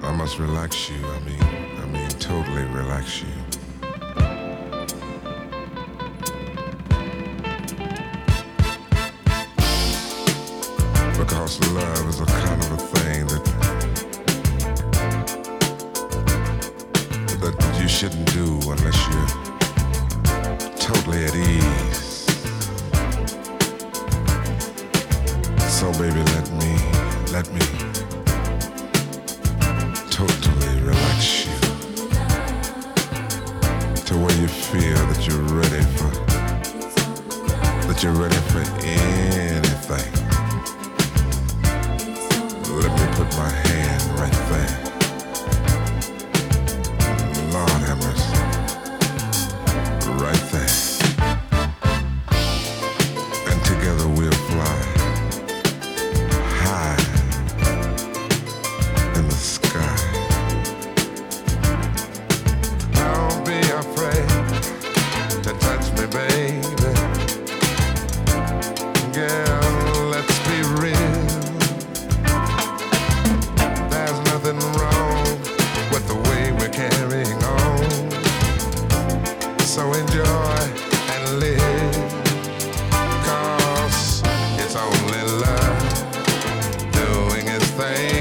I must relax you. I mean, totally relax you. Because love is a kind of a thing that you shouldn't do unless you're totally at ease. So baby, let me totally relax you to where you feel that you're ready for anything. Let me put my hand right there. Lord have mercy. Right there. And together we'll fly high in the sky. Don't be afraid to touch me, baby. Girl, let's be real. There's nothing wrong with the way we're carrying on. So enjoy and live, 'cause it's only love doing its thing.